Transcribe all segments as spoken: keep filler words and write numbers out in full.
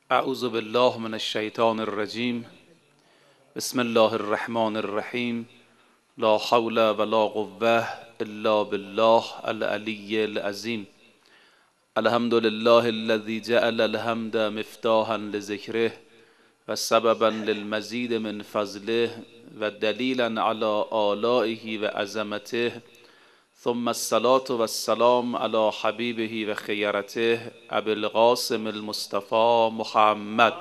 اعوذ بالله من الشیطان الرجیم. بسم الله الرحمن الرحیم. لا حول ولا قوة الا بالله العلی العظیم. الحمد لله الذي جعل الحمد مفتاحا لذکره و سببا للمزید من فضله و دلیلا على آلائه و عظمته. ثم الصلاة والسلام على حبیبه و خیرته ابی القاسم المصطفى محمد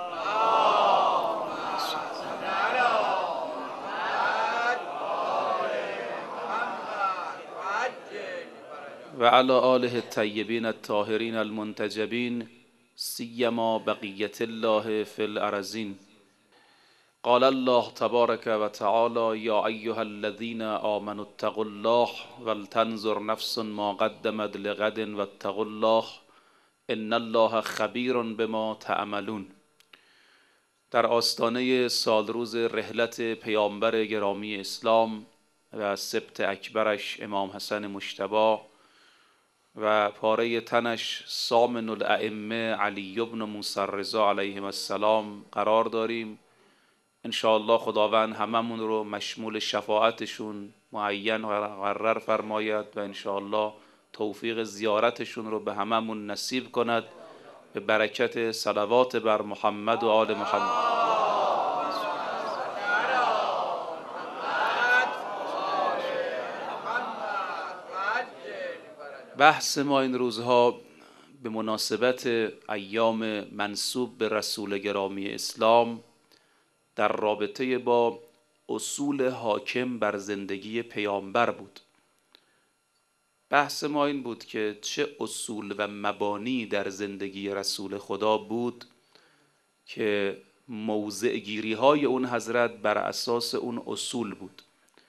و علی آله الطیبین الطاهرین المنتجبین سیما بقیت الله فی الارضین. قال الله تبارک و تعالی یا ایها الذین آمنوا اتقوا الله ولتنظر نفس ما قدمت لغد واتقوا الله ان الله خبیر بما تعملون. در آستانه سالروز رحلت پیامبر گرامی اسلام و سبط اکبرش امام حسن مجتبی و پاره تنش سامن الائمه علی بن موسی الرضا علیهم السلام قرار داریم. انشاءالله خداوند هممون رو مشمول شفاعتشون معین و مقرر فرماید و انشاءالله توفیق زیارتشون رو به هممون نصیب کند به برکت صلوات بر محمد و آل محمد. بحث ما این روزها به مناسبت ایام منسوب به رسول گرامی اسلام در رابطه با اصول حاکم بر زندگی پیامبر بود. بحث ما این بود که چه اصول و مبانی در زندگی رسول خدا بود که موضع گیری های اون حضرت بر اساس اون اصول بود.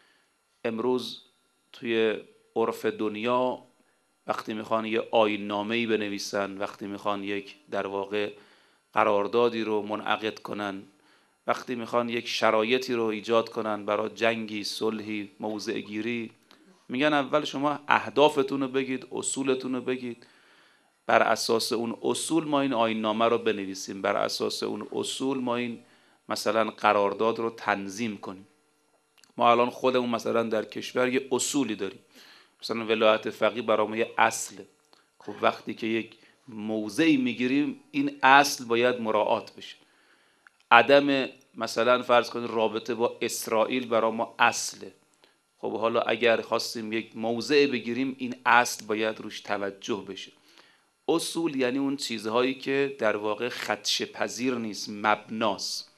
امروز توی عرف دنیا وقتی میخوان یه آیین نامه‌ای بنویسن، وقتی میخوان یک در واقع قراردادی رو منعقد کنن، وقتی میخوان یک شرایطی رو ایجاد کنن برای جنگی، صلحی، موضع گیری، میگن اول شما اهدافتون رو بگید، اصولتون رو بگید، بر اساس اون اصول ما این آیین نامه رو بنویسیم، بر اساس اون اصول ما این مثلا قرارداد رو تنظیم کنیم. ما الان خودمون مثلا در کشور یه اصولی داریم، مثلا ولایت فقیه برای ما یه اصله. خب وقتی که یک موضعی میگیریم این اصل باید مراعات بشه. عدم مثلا فرض کنید رابطه با اسرائیل برای ما اصله. خب حالا اگر خواستیم یک موضع بگیریم این اصل باید روش توجه بشه. اصول یعنی اون چیزهایی که در واقع خدشه پذیر نیست، مبناست.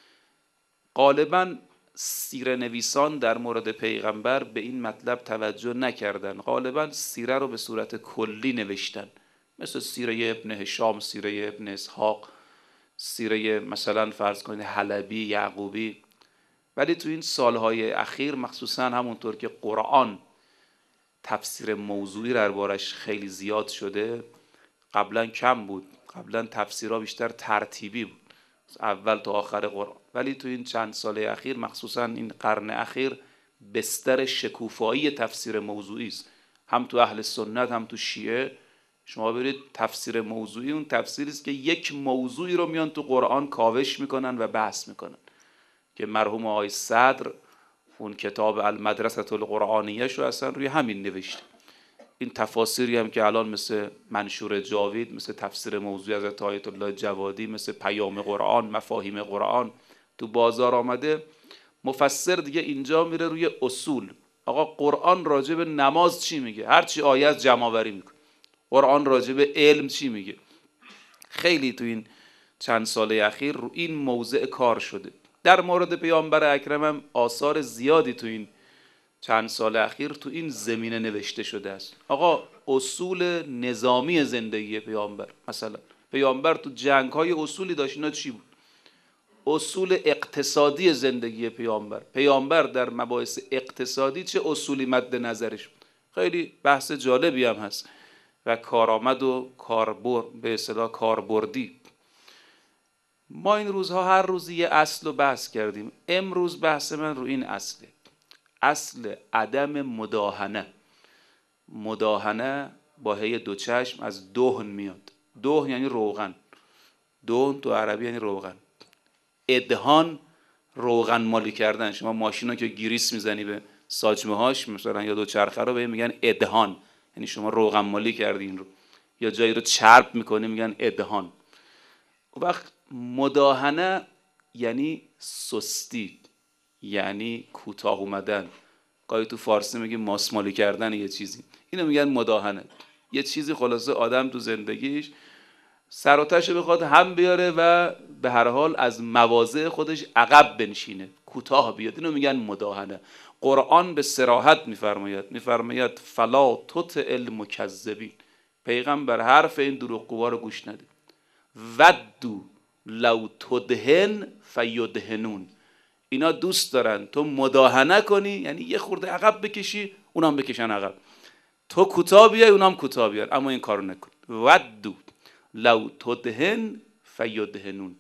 غالباً سیره نویسان در مورد پیغمبر به این مطلب توجه نکردن. غالباً سیره رو به صورت کلی نوشتن، مثل سیره ابن هشام، سیره ابن اسحاق، سیره مثلا فرض کنید حلبی، یعقوبی. ولی تو این سالهای اخیر مخصوصا همونطور که قرآن تفسیر موضوعی دربارش خیلی زیاد شده، قبلا کم بود. قبلا تفسیرها بیشتر ترتیبی بود، اول تا آخر قرآن. ولی تو این چند سال اخیر مخصوصا این قرن اخیر بستر شکوفایی تفسیر موضوعی است، هم تو اهل سنت هم تو شیعه. شما برید تفسیر موضوعی اون تفسیری است که یک موضوعی رو میان تو قرآن کاوش میکنن و بحث میکنن، که مرحوم آقای صدر اون کتاب المدرسة القرآنیه شو اصلا روی همین نوشته. این تفاسیری هم که الان مثل منشور جاوید، مثل تفسیر موضوعی حضرت آیت الله جوادی، مثل پیام قرآن، مفاهیم قرآن تو بازار آمده، مفسر دیگه اینجا میره روی اصول. آقا قرآن راجع به نماز چی میگه؟ هر چی آیه جمع‌آوری میکنه. قرآن راجع به علم چی میگه؟ خیلی تو این چند ساله اخیر رو این موضوع کار شده. در مورد پیامبر اکرم هم آثار زیادی تو این چند سال اخیر تو این زمینه نوشته شده است. آقا اصول نظامی زندگی پیامبر، مثلا پیامبر تو جنگ های اصولی داشت. اینا چی بود؟ اصول اقتصادی زندگی پیامبر، پیامبر در مباحث اقتصادی چه اصولی مد نظرش بود؟ خیلی بحث جالبی هم هست و کارآمد و کاربرد، به اصطلاح کاربردی. ما این روزها هر روزی یه اصل رو بحث کردیم. امروز بحث من رو این اصله، اصل عدم مداهنه. مداهنه با هی دو چشم از دهن میاد. دهن یعنی روغن. دون تو عربی یعنی روغن. ادهان روغن مالی کردن. شما ماشین رو که گریس میزنی به ساچمه هاش مثلا یا دو چرخه رو به میگن ادهان، یعنی شما روغن مالی کردی این رو. یا جایی رو چرب میکنی میگن ادهان. وقت مداهنه یعنی سستی، یعنی کوتاه اومدن. گاهی تو فارسی میگیم ماسمالی کردن یه چیزی، اینو میگن مداهنه. یه چیزی خلاصه آدم تو زندگیش سر و تهش بخواد هم بیاره و به هر حال از مواضع خودش عقب بنشینه، کوتاه بیاد، اینو میگن مداهنه. قرآن به صراحت میفرماید میفرماید فلا تطع المکذبین، پیغمبر حرف این دروغگوها رو گوش نده. ودو لو تدهن فیدهنون، اینا دوست دارن تو مداهنه کنی، یعنی یه خورده عقب بکشی اونام بکشن عقب، تو کوتاه بیای اونام کوتاه بیار، اما این کارو نکن. ودو لو تدهن فیدهنون.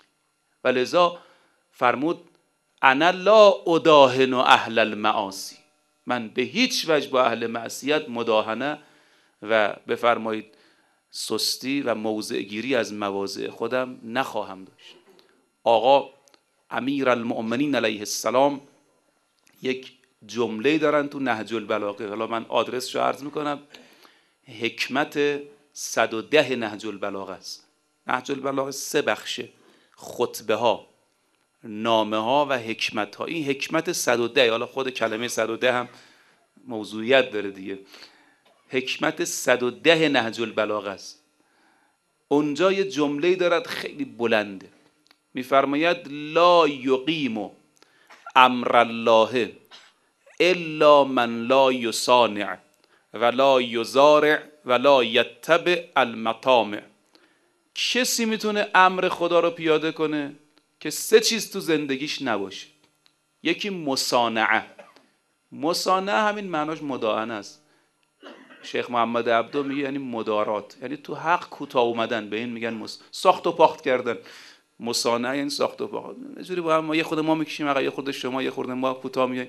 ولذا فرمود انا لا اداهن اهل المعاصی، من به هیچ وجه با اهل معصیت مداهنه و بفرمایید سستی و موضع گیری از مواضع خودم نخواهم داشت. آقا امیر المؤمنین علیه السلام یک جمله دارن تو نهج البلاغه، حالا من آدرسشو عرض میکنم، حکمت صد و ده نهج البلاغه است. نهج البلاغه سه بخشه، خطبه ها، نامه ها و حکمت ها. این حکمت صد و ده، حالا خود کلمه صد و ده هم موضوعیت داره دیگه، حکمت صد و ده نهج البلاغه است. اونجا یه جمله دارد خیلی بلنده، میفرماید لا یقیم امر الله الا من لا یصانع ولا یزارع ولا یتبع المطامع. کسی میتونه امر خدا رو پیاده کنه که سه چیز تو زندگیش نباشه. یکی مصانعه، مصانعه همین معناش مداهنه است. شیخ محمد عبدو میگه یعنی مدارات، یعنی تو حق کوتاه اومدن، به این میگن مس... ساخت و پاخت کردن. مصانعه یعنی ساخت و پاخت، اینجوری با هم ما یه خود ما میکشیم آقا، یه خود شما، یه خود ما کوتاه میای،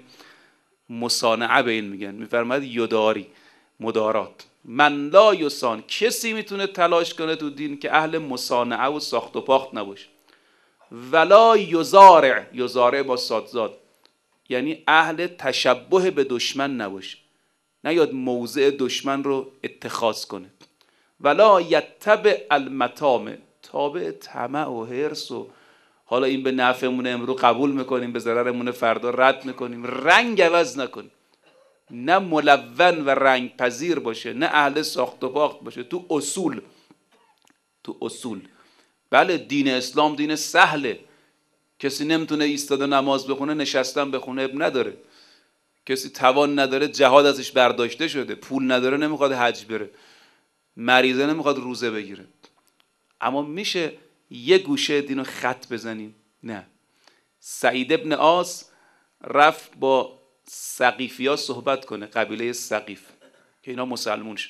مصانعه به این میگن. میفرماید یداری، مدارات. من لا یسان، کسی میتونه تلاش کنه تو دین که اهل مصانعه و ساخت و پاخت نباشه. ولا یزارع، یزارع با صادزاد، یعنی اهل تشبه به دشمن نباشه، نیاد موضع دشمن رو اتخاذ کنه. ولا یتبع المطامع، تابع طمع و حرص و حالا این به نفعمون امرو قبول میکنیم به ضررمون فردا رد میکنیم، رنگ عوض نکنیم. نه ملون و رنگ پذیر باشه، نه اهل ساخت و پاخت باشه. تو اصول، تو اصول بله دین اسلام دین سهله، کسی نمیتونه ایستاده نماز بخونه نشستن بخونه اب نداره، کسی توان نداره جهاد ازش برداشته شده، پول نداره نمیخواد حج بره، مریضه نمیخواد روزه بگیره. اما میشه یه گوشه دینو خط بزنیم؟ نه. سعید ابن عاص رفت با سقیفی ها صحبت کنه، قبیله سقیف که اینا مسلمون شد.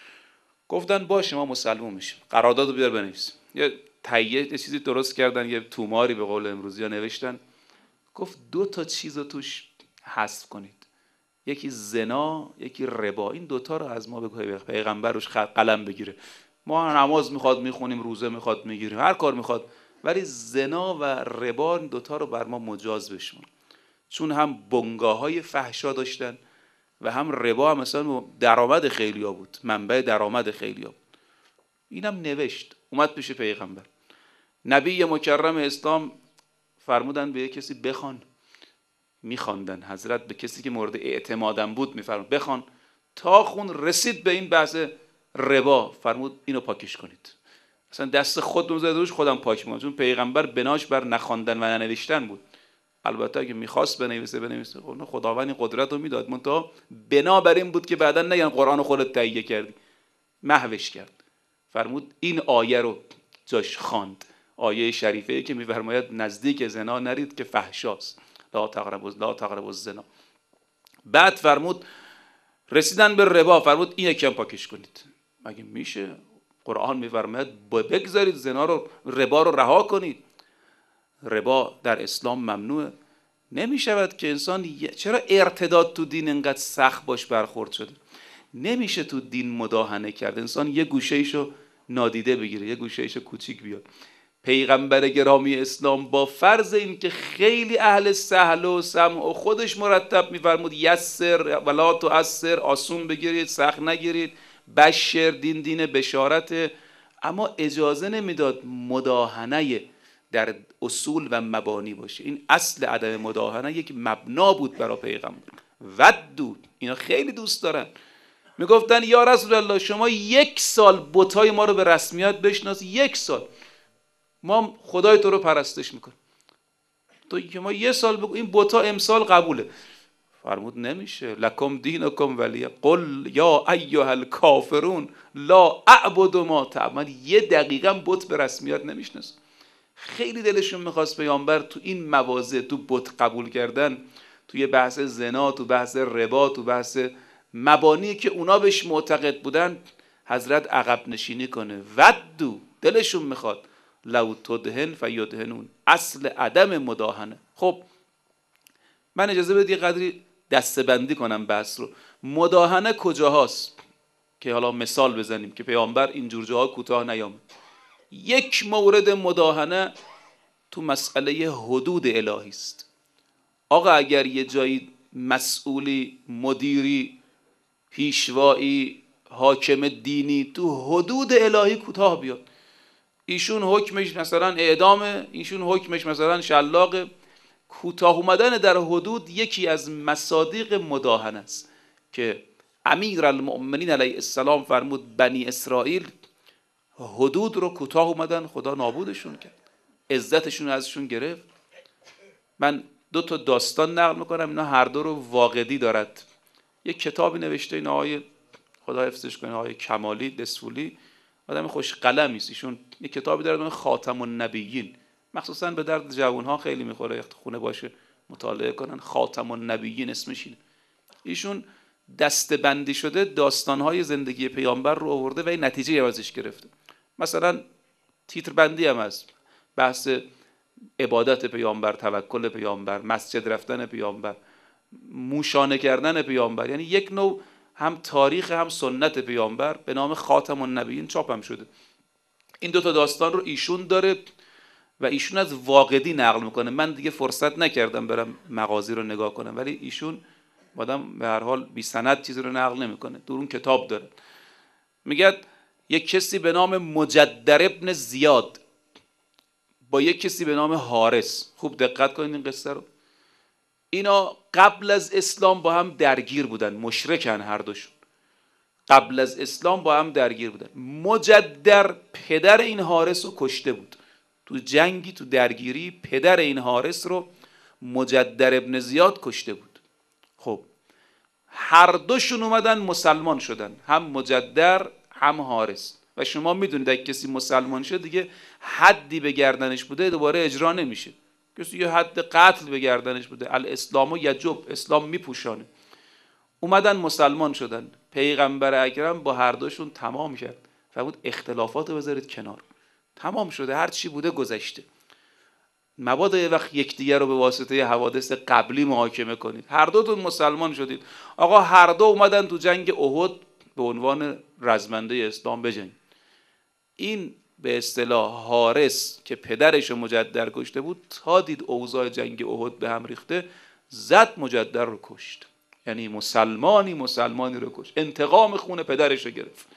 گفتن باشه ما مسلمون میشیم، قرارداد رو بیار بنویسیم. یه تهیه یه چیزی درست کردن، یه توماری به قول امروزی ها نوشتن. گفت دو تا چیز رو توش حذف کنید، یکی زنا یکی ربا. این دوتا رو از ما بگوید، پیغمبر روش قلم بگیره. ما نماز میخواد میخونیم، روزه میخواد میگیریم، هر کار میخواد، ولی زنا و ربا این دوتا رو بر ما مجاز بشون، چون هم بنگاه های فحشا داشتن و هم ربا هم مثلا درآمد خیلیا بود، منبع درآمد خیلیا بود. اینم نوشت، اومد پیش پیغمبر. نبی مکرم اسلام فرمودن به کسی بخوان، میخواندن. حضرت به کسی که مورد اعتمادم بود میفرمود بخوان، تا خون رسید به این بحث ربا، فرمود اینو پاکش کنید. اصلا دست خودم زده روش خودم پاک میکنم، چون پیغمبر بناش بر نخواندن و ننوشتن بود. البته اگه میخواست بنویسه بنویسه، خداوند این قدرت رو میداد، منتها بنا بر این بود که بعدا نگن قرآن خودت تهیه کردی، محوش کرد. فرمود این آیه رو جاش خواند، آیه شریفه که میفرماید نزدیک زنا نرید که فحشاست، لا تقربوا لا تقربوا الزنا. بعد فرمود رسیدن به ربا، فرمود این یکم پاکش کنید. مگه میشه؟ قرآن میفرماید بگذارید زنا رو، ربا رو رها کنید. ربا در اسلام ممنوعه. نمیشود که انسان، چرا ارتداد تو دین انقدر سخت باش برخورد شده؟ نمیشه تو دین مداهنه کرد، انسان یه گوشه ایشو نادیده بگیره، یه گوشه ایشو کوچیک بیاد. پیغمبر گرامی اسلام با فرض این که خیلی اهل سهل و سمع و خودش مرتب میفرمود یسر ولا تعسر، آسون بگیرید سخت نگیرید، بشر دین دین بشارت، اما اجازه نمیداد مداهنه در اصول و مبانی باشه. این اصل عدم مداهنه یک مبنا بود برای پیغمبر. ودو، اینا خیلی دوست دارن، میگفتن یا رسول الله شما یک سال بتای ما رو به رسمیت بشناس، یک سال ما خدای تو رو پرستش میکنیم، تو که ما یه سال بگو این بتا امسال قبوله. فرمود نمیشه. لکم دینکم ولی، قل یا ایها الکافرون لا اعبد ما تعبدون. یه دقیقا بت به رسمیت نمیشناسه. خیلی دلشون میخواست پیامبر تو این مواضع، تو بت قبول کردن، توی بحث زنا، تو بحث ربا، تو بحث مبانی که اونا بهش معتقد بودن، حضرت عقب نشینی کنه. ودو، دلشون میخواد لو تدهن فیدهنون، اصل عدم مداهنه. خب من اجازه بدی قدری دسته‌بندی کنم بحث رو. مداهنه کجاهاست که حالا مثال بزنیم که پیامبر اینجور جاها کوتاه نیامد. یک مورد مداهنه تو مسئله حدود الهی است. آقا اگر یه جایی مسئولی، مدیری، پیشوایی، حاکم دینی تو حدود الهی کوتاه بیاد، ایشون حکمش مثلا اعدامه، ایشون حکمش مثلا شلاقه، کوتاه اومدن در حدود یکی از مصادیق مداهنه است که امیرالمؤمنین علیه السلام فرمود بنی اسرائیل حدود رو کوتاه اومدن، خدا نابودشون کرد، عزتشون ازشون گرفت. من دو تا داستان نقل میکنم، اینا هر دو رو واقعی دارد. یک کتابی نوشته این آقای خدا حفظش کنه، آقای کمالی دسفولی، آدم خوش قلمی است. ایشون یک کتابی داره خاتم النبیین، مخصوصا به درد جوانها خیلی میخوره، خونه باشه مطالعه کنن. خاتم النبیین اسمش اینه. ایشون دسته‌بندی شده داستانهای زندگی پیامبر رو آورده و این نتیجه ازش گرفته. مثلا تیتر بندی هم هست، بحث عبادت پیامبر، توکل پیامبر، مسجد رفتن پیامبر، موشانه کردن پیامبر، یعنی یک نوع هم تاریخ هم سنت پیامبر به نام خاتم النبیین چاپ هم شده. این دو تا داستان رو ایشون داره و ایشون از واقدی نقل میکنه. من دیگه فرصت نکردم برم مغازی رو نگاه کنم، ولی ایشون آدم به هر حال بی سند چیزی رو نقل نمیکنه، دور اون کتاب داره. میگه یک کسی به نام مجدر ابن زیاد با یک کسی به نام حارس، خوب دقت کنید این قصه رو، اینا قبل از اسلام با هم درگیر بودن، مشرکن هر دوشون، قبل از اسلام با هم درگیر بودن. مجدر پدر این حارس رو کشته بود تو جنگی، تو درگیری پدر این حارس رو مجدر ابن زیاد کشته بود. خب هر دوشون اومدن مسلمان شدن، هم مجدر هم حارس. و شما میدونید اگه کسی مسلمان شد دیگه حدی به گردنش بوده دوباره اجرا نمیشه. کسی یه حد قتل به گردنش بوده، الاسلام یجب، اسلام میپوشانه. اومدن مسلمان شدن، پیغمبر اکرم با هر دوشون تمام کرد، فرمود اختلافات رو بذارید کنار، تمام شده، هر چی بوده گذشته، مبادا یه وقت یکدیگر رو به واسطه حوادث قبلی محاکمه کنید. هر دوتون مسلمان شدید، آقا هر دو اومدن تو جنگ احد به عنوان رزمنده اسلام بجنگن. این به اصطلاح حارس که پدرش رو مجدر کشته بود، تا دید اوضاع جنگ احد به هم ریخته، زد مجدر رو کشت. یعنی مسلمانی مسلمانی رو کشت، انتقام خون پدرش رو گرفت.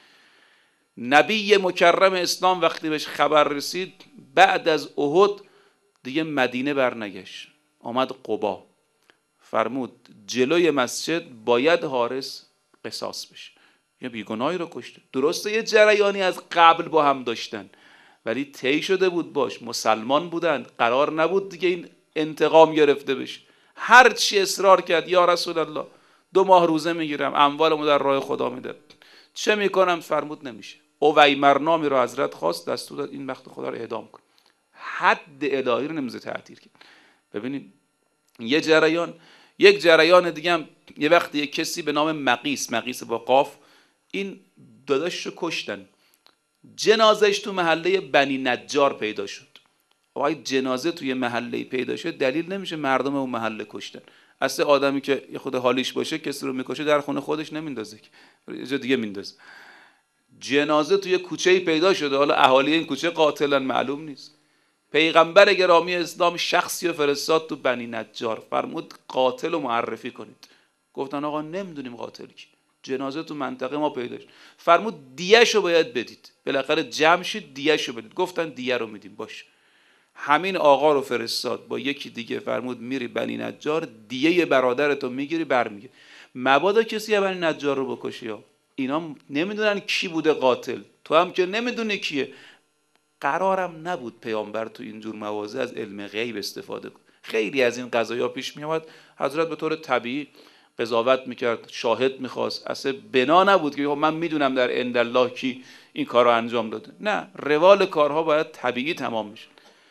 نبی مکرم اسلام وقتی بهش خبر رسید بعد از احد دیگه مدینه برنگشت، آمد قبا، فرمود جلوی مسجد باید حارس قصاص بشه، یه بیگناهی رو کشته. درسته یه جریانی از قبل با هم داشتن ولی طی شده بود باش، مسلمان بودن، قرار نبود دیگه این انتقام گرفته بشه. هر چی اصرار کرد یا رسول الله دو ماه روزه میگیرم، اموالمو در راه خدا میدم، چه میکنم؟ فرمود نمیشه. اویمر نامی رو حضرت خواست، دستور داد این وقت خدا رو اعدام کن. حد الهی رو نمیشه تعطیل کرد. ببینید یه جریان. یک جریان دیگه هم یه وقتی یک کسی به نام مقیس، مقیس با قاف، این داداشش رو کشتن، جنازش تو محله بنی نجار پیدا شد. آقای جنازه توی محله پیدا شد دلیل نمیشه مردم اون محله کشتن. اصلا آدمی که یه خود حالیش باشه کسی رو میکشه در خونه خودش نمیندازه که یه جا دیگه میندازه. جنازه توی کوچه‌ای پیدا شده، حالا اهالی این کوچه قاتلن معلوم نیست. پیغمبر گرامی اسلام شخصی و فرستاد تو بنی نجار، فرمود قاتل رو معرفی کنید. گفتن آقا نمیدونیم قاتل کی، جنازه تو منطقه ما پیداش. فرمود دیه‌شو رو باید بدید، بالاخره جمع شید دیه‌شو رو بدید. گفتن دیه رو میدیم. باش، همین آقا رو فرستاد با یکی دیگه، فرمود میری بنی نجار دیه برادرتو میگیری برمیگی. مبادا کسی بنی نجار رو بکشی ها، اینا نمیدونن کی بوده قاتل، تو هم که نمیدونی کیه. قرارم نبود پیامبر تو اینجور مواضع از علم غیب استفاده کنه. خیلی از این قضایا پیش می اومد، حضرت به طور طبیعی قضاوت میکرد، شاهد میخواست، اصلا بنا نبود که من میدونم در عند الله کی این کار رو انجام داده. نه، روال کارها باید طبیعی تمام میشه.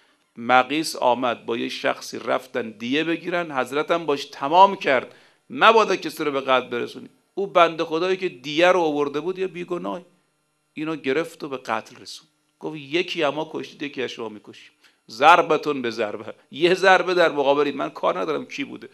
مقیس آمد با یه شخصی، رفتن دیه بگیرن، حضرت هم باش تمام کرد مبادا کسی رو به قتل برسونی. او بنده خدایی که دیه رو آورده بود یه بیگناه، اینو گرفت و به قتل رسون. گفت یکی اما کشتید، یکی از شما میکشیم. ضربتون به ضربه، یه ضربه در مقابل من، کار ندارم کی بوده.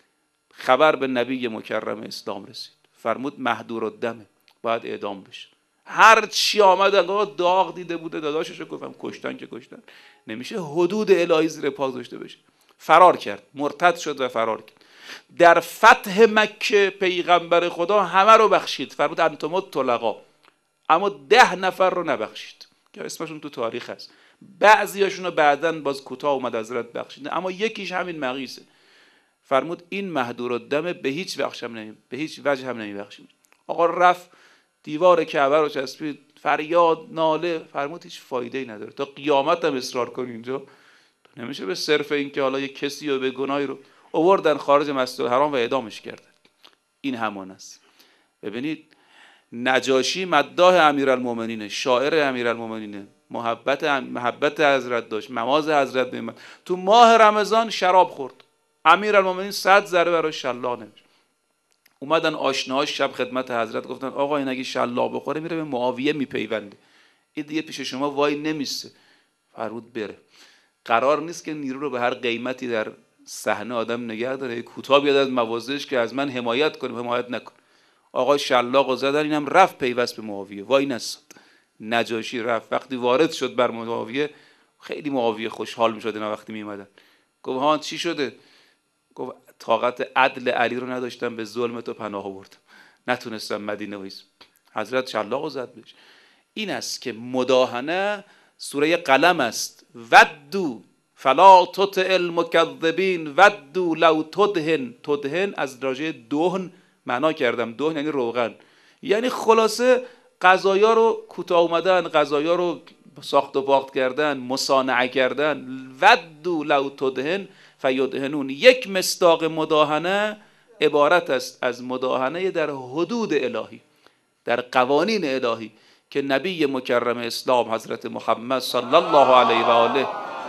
خبر به نبی مکرم اسلام رسید، فرمود مهدور الدمه، باید اعدام بشه. هر چی آمد انگار داغ دیده بوده داداشش، گفتم کشتن که کشتن، نمیشه حدود الهی زیر پا گذاشته بشه. فرار کرد، مرتد شد و فرار کرد. در فتح مکه پیغمبر خدا همه رو بخشید، فرمود انتم الطلقا، اما ده نفر رو نبخشید که اسمشون تو تاریخ هست. بعضیاشون رو بعداً باز کوتاه اومد حضرت بخشید، اما یکیش همین مقیسه. فرمود این مهدور الدم به هیچ وجه هم نمی به هیچ وجه هم نمیبخشیم. آقا رفت دیوار کعبه رو چسبید، فریاد ناله. فرمود هیچ فایده ای نداره، تا قیامت هم اصرار کنی اینجا نمیشه. به صرف این که حالا یک کسی رو به گناهی رو آوردن خارج مسجد الحرام و اعدامش کردن. این همان است. ببینید نجاشی مداح امیرالمومنین، شاعر امیرالمومنین، محبت محبت حضرت داشت، نماز حضرت می‌خواند. تو ماه رمضان شراب خورد، امیرالمومنین صد ذره برای شلاق نمیشه. اومدن آشناهاش شب خدمت حضرت گفتن آقا این اگه شلاق بخوره میره به معاویه میپیونده، این دیگه پیش شما وای نمیسته. فرمود بره. قرار نیست که نیرو رو به هر قیمتی در صحنه آدم نگه داره، کوتاه بیاد از مواضعش که از من حمایت کنه، حمایت نکن. آقا شلاقو زدن، اینم رفت پیوست به معاویه، وای نستاد. نجاشی رفت، وقتی وارد شد بر معاویه، خیلی معاویه خوشحال میشد اینا وقتی میومدن. گفت ها چی شده؟ گفت طاقت عدل علی رو نداشتم، به ظلم تو پناه آوردم، نتونستم مدینه وایس. حضرت شلاقو زد بهش. این است که مداهنه سوره قلم است. ودو فلا تطع المکذبین ودو لو تدهن. تدهن از راجع دهن معنا کردم، دهن یعنی روغن، یعنی خلاصه غذایا رو کوتاه اومدن، غذایا رو ساخت و باخت کردن، مصانعه کردن. ودو لو تدهن فیدهنون. یک مصداق مداهنه عبارت است از مداهنه در حدود الهی، در قوانین الهی که نبی مکرم اسلام حضرت محمد صلی الله علیه و آله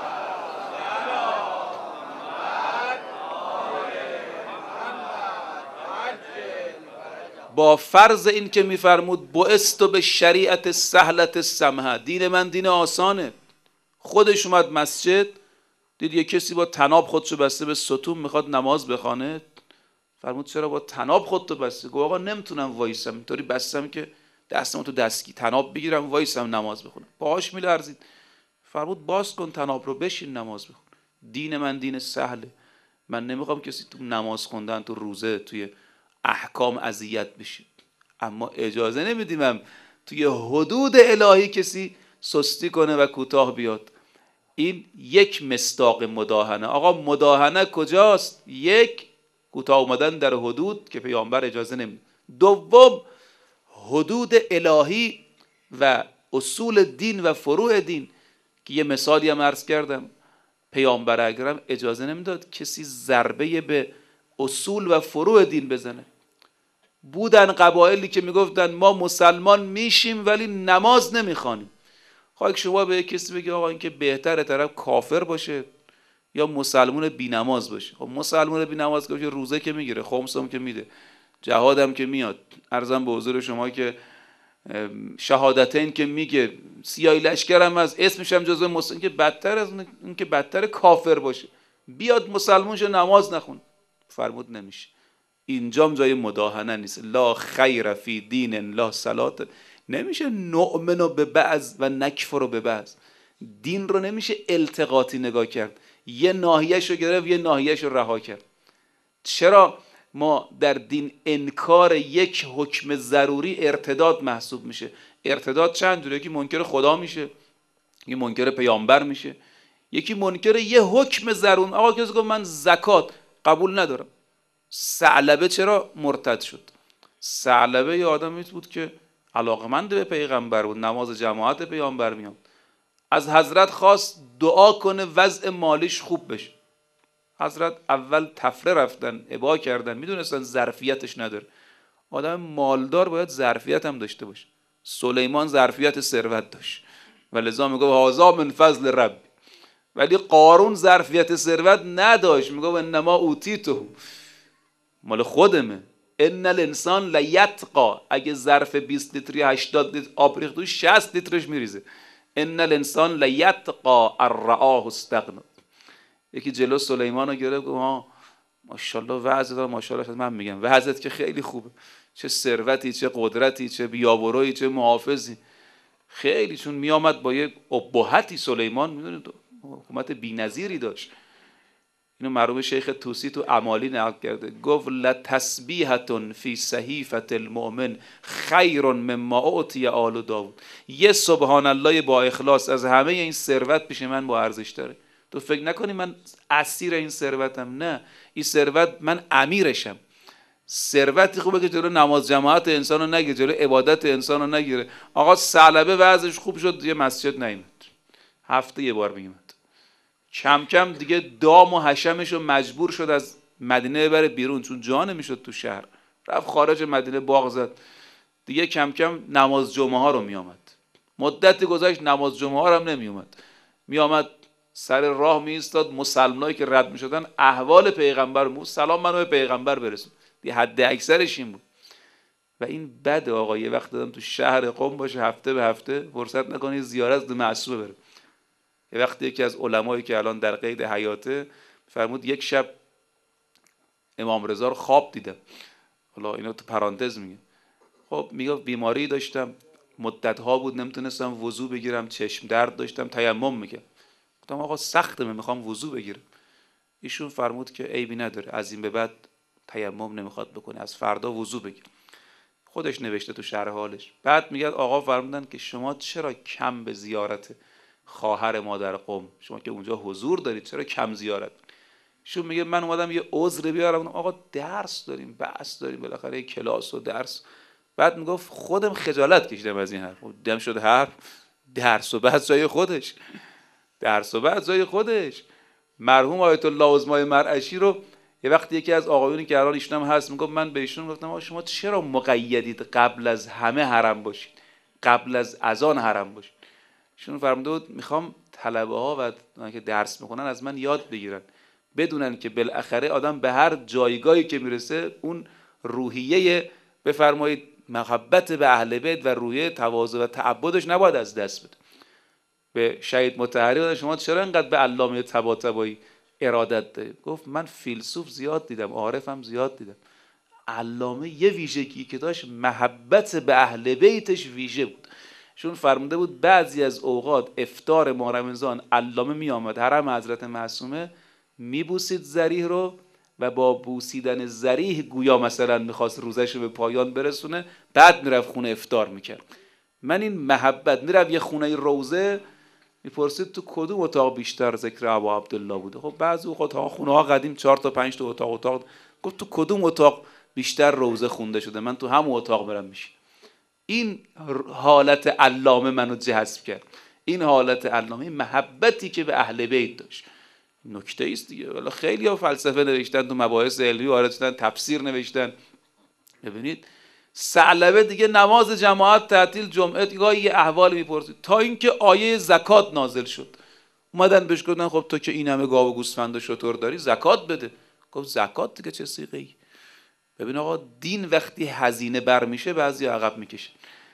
با فرض این که میفرمود بعثت به شریعت سهلت سمحه، دین من دین آسانه. خودش اومد مسجد، دید یه کسی با طناب خودشو بسته به ستون میخواد نماز بخوانه. فرمود چرا با طناب خودتو بسته؟ گفت آقا نمیتونم وایسم، اینطوری بستم که دستمو تو دستگی طناب بگیرم وایسم نماز بخونم، پاهاش میلرزید. فرمود باز کن طناب رو، بشین نماز بخون. دین من دین سهله، من نمیخوام کسی تو نماز خوندن، تو روزه، توی احکام اذیت بشه، اما اجازه نمیدیمم توی حدود الهی کسی سستی کنه و کوتاه بیاد. این یک مصداق مداهنه. آقا مداهنه کجاست؟ یک، کوتاه اومدن در حدود که پیامبر اجازه نمیده. دوم، حدود الهی و اصول دین و فروع دین که یه مثالی هم عرض کردم، پیامبر اکرم اجازه نمیداد کسی ضربه به اصول و فروع دین بزنه. بودن قبایلی که میگفتن ما مسلمان میشیم ولی نماز نمیخوانیم. خواهی شما به کسی بگی آقا این که بهتره طرف کافر باشه یا مسلمان بی نماز باشه. خب مسلمان بی نماز که روزه که میگیره، خمس هم که میده، جهاد هم که میاد، عرضم به حضور شما که شهادتین که میگه، سیاهی لشکر هم از اسمش هم جزو مسلمان، که بدتر از این که بدتر کافر باشه بیاد مسلمان شه نماز نخون. فرمود نمیشه، اینجام جای مداهنه نیست. لا خیر فی دین لا صلات. نمیشه نؤمن به بعض و نکفر به بعض. دین رو نمیشه التقاطی نگاه کرد، یه ناحیه‌اش رو گرفت یه ناحیه‌اش رو رها کرد. چرا ما در دین انکار یک حکم ضروری ارتداد محسوب میشه؟ ارتداد چند جوره، یکی منکر خدا میشه، یکی منکر پیامبر میشه، یکی منکر یه حکم ضروری. آقا کسی گفت من زکات قبول ندارم، ثعلبه چرا مرتد شد؟ ثعلبه یه آدمی بود که علاقمند به پیغمبر بود، نماز جماعت پیامبر میاد، از حضرت خواست دعا کنه وضع مالیش خوب بشه. حضرت اول تفره رفتن، ابا کردن، میدونستن ظرفیتش نداره. آدم مالدار باید ظرفیت هم داشته باشه. سلیمان ظرفیت ثروت داشت و لذا میگه هذا من فضل رب. ولی قارون ظرفیت ثروت نداشت، میگه انما اوتیته، مال خودمه. ان الانسان لیتقا، اگه ظرف بیست لیتری هشتاد لیتر آب ریخت توش شصت لیترش میریزه. ان الانسان لیتقا الرآه استغنا. یکی جلو سلیمان رو گرفت، گفت ها ماشاءالله وضعت، ماشاءالله من میگم وضعت که خیلی خوبه، چه ثروتی، چه قدرتی، چه بیابرویی، چه محافظی. خیلی چون میامد با یه ابهتی سلیمان، میدونید حکومت بی‌نظیری داشت. اینو مرحوم شیخ طوسی تو امالی نقل کرده، گفت لتسبیحة فی صحیفة المؤمن خیر مما اعطی آل داوود. یه سبحان الله با اخلاص از همه این ثروت پیش من با ارزش داره. تو فکر نکنی من اسیر این ثروتم، نه، این ثروت من امیرشم. ثروتی خوبه که جلو نماز جماعت انسانو نگیره، جلو عبادت انسانو نگیره. آقا ثعلبه وضعش خوب شد یه مسجد نیومد، هفته یه بار میومد. کم کم دیگه دام و حشمش رو مجبور شد از مدینه ببره بیرون، چون جا نمیشد تو شهر، رفت خارج مدینه باغ زد. دیگه کم کم نماز جمعه ها رو میامد. مدتی گذشت نماز جمعه ها هم نمیومد، میامد سر راه میایستاد، مسلمانایی که رد میشدن احوال پیغمبر مو سلام منو به پیغمبر برسون. دیگه حد اکثرش این بود. و این بد آقا یه وقت دادم تو شهر قم باشه، هفته به هفته فرصت نکنی زیارت به معصومه بره. یه وقتی یکی از علمایی که الان در قید حیاته فرمود یک شب امام رضا رو خواب دیدم. حالا اینو تو پرانتز میگه. خب میگه بیماری داشتم، مدت ها بود نمیتونستم وضو بگیرم، چشم درد داشتم، تیمم میگه. گفتم آقا سخته، من میخوام وضو بگیرم. ایشون فرمود که عیبی نداره، از این به بعد تیمم نمیخواد بکنه، از فردا وضو بگیر. خودش نوشته تو شرح حالش. بعد میگه آقا فرمودن که شما چرا کم به زیارت خواهر ما در قم، شما که اونجا حضور دارید چرا کم زیارت؟ شون میگه من اومدم یه عذر بیارم، آقا درس داریم، بحث داریم، بالاخره کلاس و درس. بعد میگفت خودم خجالت کشیدم از این حرف. دم شد حرف، درس و بحث جای خودش، درس و بحث جای خودش. مرحوم آیت الله عظمای مرعشی رو یه وقتی یکی از آقایونی که الان ایشون هم هست میگفت، من به ایشون گفتم آقا شما چرا مقیدید قبل از همه حرم باشید، قبل از اذان حرم باشید؟ ایشون فرموده بود میخوام طلبه ها و که درس میخونن از من یاد بگیرن، بدونن که بالاخره آدم به هر جایگاهی که میرسه اون روحیه، بفرمایید محبت به اهل بیت و روحیه تواضع و تعبدش نباید از دست بده. به شهید مطهری شما چرا اینقدر به علامه طباطبایی ارادت دارید؟ گفت من فیلسوف زیاد دیدم، عارفم زیاد دیدم، علامه یه ویژگی که داشت محبت به اهل بیتش ویژه بود. چون فرموده بود بعضی از اوقات افطار ماه رمضان علامه می آمد حرم حضرت معصومه، میبوسید ذریح رو و با بوسیدن ذریح گویا مثلا میخواست روزش رو به پایان برسونه، بعد میرفت خونه افطار میکرد. من این محبت، میرفت یه خونه روزه، میپرسید تو کدوم اتاق بیشتر ذکر ابا عبدالله بوده؟ خب بعضی اوقات ها خونه ها قدیم چهار تا پنج تا اتاق اتاق گفت تو کدوم اتاق بیشتر روزه خونده شده؟ من تو همون اتاق برم میشینم. این حالت علامه منو جذب کرد، این حالت علامه، محبتی که به اهل بیت داشت. نکته است دیگه. والا خیلی ها فلسفه نوشتن، تو مباحث علمی وارد شدن، تفسیر نوشتن. ببینید ثعلبه دیگه نماز جماعت تعطیل، جمعه دیگه یه احوال میپرسید، تا اینکه آیه زکات نازل شد. اومدن بهش گفتن خب تو که این همه گاو و گوسفند و شتر داری زکات بده. گفت زکات دیگه چه صیغه ای؟ ببین آقا دین وقتی هزینه بر میشه بعضی عقب میکشه.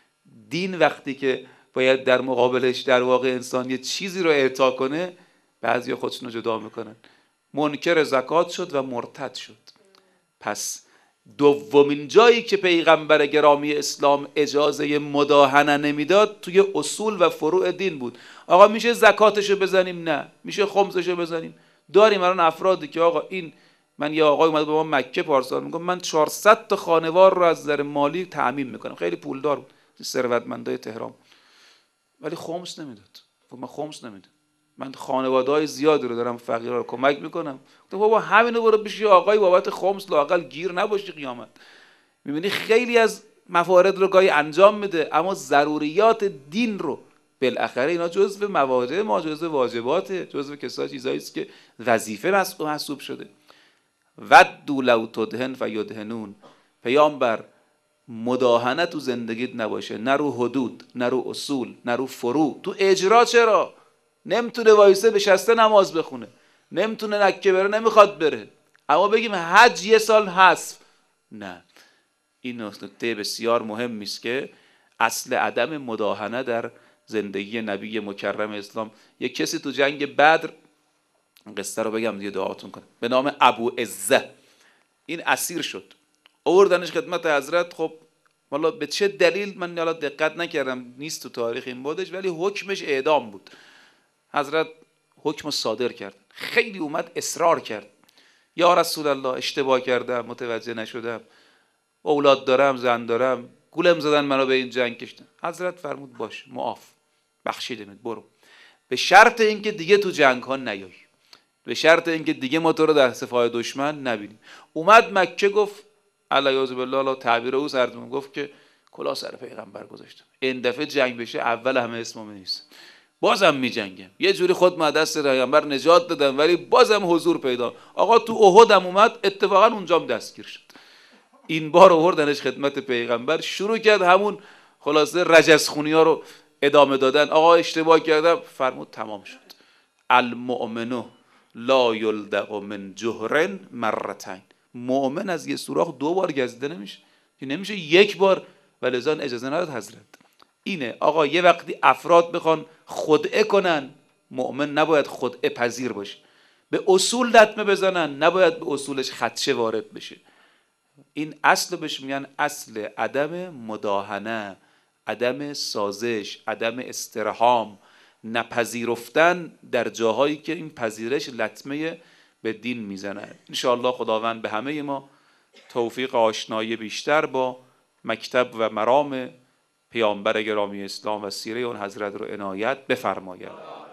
دین وقتی که باید در مقابلش در واقع انسان یه چیزی رو اعطا کنه، بعضی خودشون رو جدا میکنن. منکر زکات شد و مرتد شد. پس دومین جایی که پیغمبر گرامی اسلام اجازه مداهنه نمیداد توی اصول و فروع دین بود. آقا میشه زکاتشو بزنیم؟ نه. میشه خمسشو بزنیم؟ داریم الان افرادی که آقا این، من یه آقای اومد به ما مکه پارسال میگم من چهارصد تا خانوار رو از نظر مالی تأمین میکنم، خیلی پولدار بود، ثروتمندای تهران، ولی خمس نمیداد. من خمس نمیدم، من خانواده‌های زیادی رو دارم فقیرا رو کمک میکنم. گفتم بابا همینو برو بشی آقای بابت خمس لااقل گیر نباشی قیامت. میبینی خیلی از موارد رو گاهی انجام میده، اما ضروریات دین رو بالاخره اینا جزء مواجه ما، جزء واجباته، جزء کسا چیزایی است که وظیفه محسوب شده. ودوا لو تدهن فیدهنون. پیامبر مداهنه تو زندگیت نباشه، نه رو حدود، نه رو اصول، نه رو فروع. تو اجرا چرا؟ نمیتونه وایسه بشسته نماز بخونه، نمیتونه نکه بره، نمیخواد بره، اما بگیم حج یه سال حذف، نه. این نکته بسیار مهمی است که اصل عدم مداهنه در زندگی نبی مکرم اسلام. یک کسی تو جنگ بدر، قصه رو بگم دیگه دعاتون کنه، به نام ابو عزه، این اسیر شد، آوردنش خدمت حضرت. خب والا به چه دلیل من حالا دقت نکردم، نیست تو تاریخ این بودش، ولی حکمش اعدام بود. حضرت حکم صادر کرد، خیلی اومد اصرار کرد، یا رسول الله اشتباه کردم، متوجه نشدم، اولاد دارم، زن دارم، گولم زدن منو به این جنگ کشتن. حضرت فرمود باش، معاف، بخشیدمت، برو، به شرط اینکه دیگه تو جنگ ها نیایی، به شرط اینکه دیگه ما تو رو در صفای دشمن نبینیم. اومد مکه، گفت علیاذ بالله، تعبیر او سردمون، گفت که کلا سر پیغمبر گذاشتم، این دفعه جنگ بشه اول همه اسمم نیست، بازم می جنگم. یه جوری خود ما دست پیغمبر نجات دادم، ولی بازم حضور پیدا. آقا تو احد هم اومد، اتفاقا اونجام دستگیر شد. این بار آوردنش خدمت پیغمبر، شروع کرد همون خلاصه رجزخونی ها رو ادامه دادن. آقا اشتباه کردم، فرمود تمام شد. المؤمن لا یلدغ من جهر مرتين. مؤمن از یه سوراخ دو بار گزیده نمیشه، نمیشه یک بار، ولذا اجازه نداد حضرت. اینه آقا، یه وقتی افراد بخوان خدعه کنن، مؤمن نباید خدعه پذیر باشه. به اصول لطمه بزنن، نباید به اصولش خدشه وارد بشه. این اصل بهش میگن اصل عدم مداهنه، عدم سازش، عدم استرحام، نپذیرفتن در جاهایی که این پذیرش لطمه به دین میزنه. انشاءالله خداوند به همه ما توفیق آشنایی بیشتر با مکتب و مرام پیامبر گرامی اسلام و سیره اون حضرت رو عنایت بفرماید.